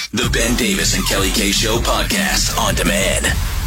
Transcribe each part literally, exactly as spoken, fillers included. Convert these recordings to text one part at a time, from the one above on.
The Ben Davis and Kelly K Show podcast on demand.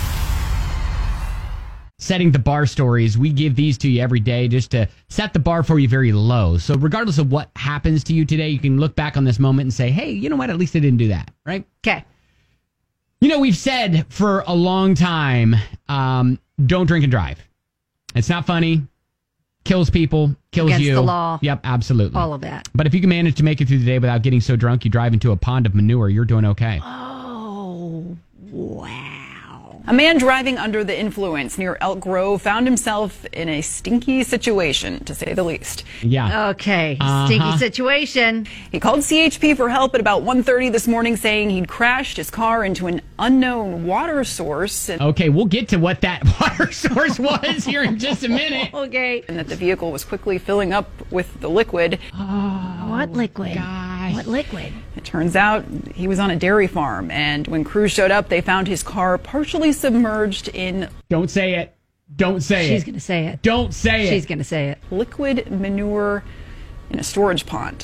Setting the bar stories. We give these to you every day just to set the bar for you very low. So regardless of what happens to you today, you can look back on this moment and say, hey, you know what? At least I didn't do that, right? Okay. You know, we've said for a long time, um, don't drink and drive. It's not funny. Kills people. Kills Against you. the law. Yep, absolutely. All of that. But if you can manage to make it through the day without getting so drunk you drive into a pond of manure, you're doing okay. Oh, wow. A man driving under the influence near Elk Grove found himself in a stinky situation, to say the least. Yeah. Okay. Uh-huh. Stinky situation. He called C H P for help at about one thirty this morning, saying he'd crashed his car into an unknown water source. And, Okay, we'll get to what that water source was here in just a minute. Okay. and that the vehicle was quickly filling up with the liquid. What liquid? gosh. What liquid? It turns out he was on a dairy farm, and when crews showed up, they found his car partially submerged in Don't say it. Don't say She's it. going to say it. Don't say She's it. going to say it. liquid manure in a storage pond.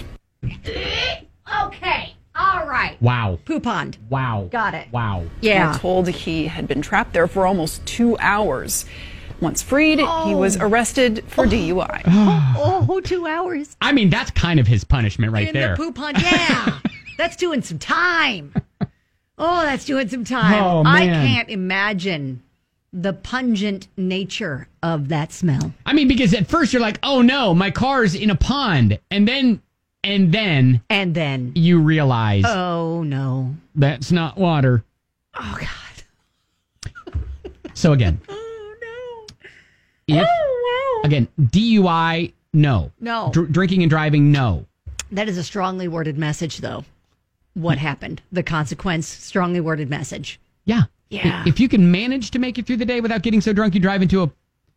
Okay. All right. Wow. Poo pond. Wow. Got it. Wow. Yeah. We're told he had been trapped there for almost two hours. Once freed, he was arrested for D U I. Oh, two hours. I mean, that's kind of his punishment right in there. the poo pond. Yeah. That's doing some time. Oh, that's doing some time. Oh, I man. can't imagine the pungent nature of that smell. I mean, because at first you're like, oh no, my car's in a pond. And then, and then And then, you realize oh no. that's not water. Oh, God. So again, Oh, no. if, Oh, no. again, D U I, no. No. Dr- drinking and driving, no. That is a strongly worded message, though. What happened? The consequence, strongly worded message. Yeah. Yeah. If you can manage to make it through the day without getting so drunk you drive into a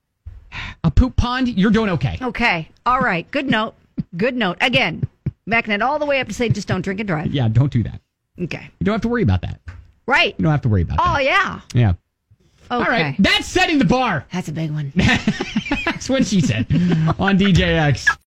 a poop pond, you're doing okay. Okay. All right. Good note. Good note. Again, backing it all the way up to say just don't drink and drive. Yeah, don't do that. Okay. You don't have to worry about that. Right. You don't have to worry about Oh, that. yeah. Yeah. Okay. All right. That's setting the bar. That's a big one. That's what she said on D J X.